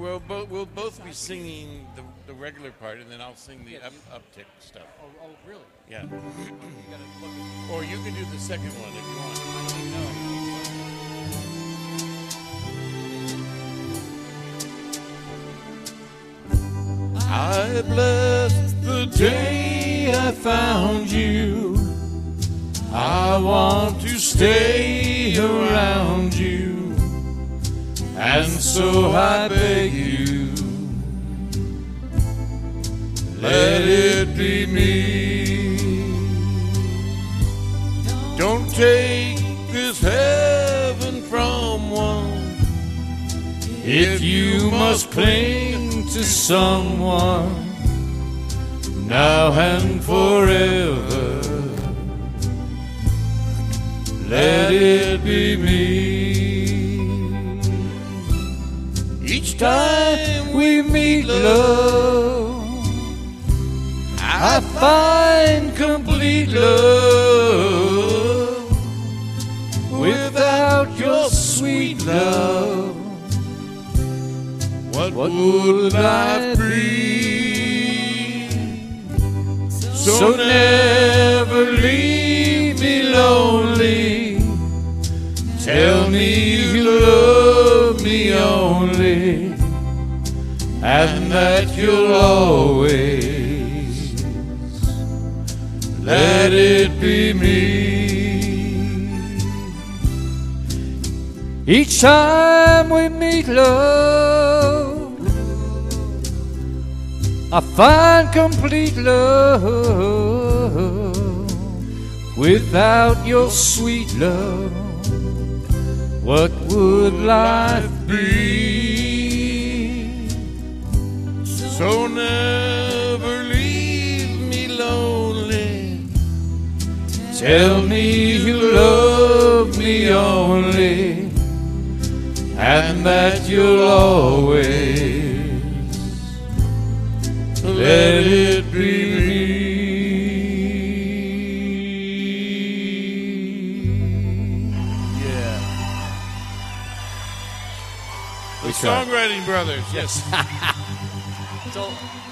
we'll both be singing the regular part, and then I'll sing the uptick stuff. Oh, really? Yeah. You gotta look at Or you can do the second one if you want. I don't even know. I blessed the day I found you. I want to stay around you, and so I beg you, let it be me. Don't take this heaven from one if you must cling to someone now and forever. Let it be me. Each time we meet, love, I find complete love. Without your sweet love, what would life be? So never leave me lonely. Tell me you love me only, and that you'll always let it be me. Each time we meet, love, I find complete love. Without your sweet love, what would life be? So never leave me lonely. Tell me you love me only, and that you'll always let it be me. Yeah. The Songwriting Brothers, yes. So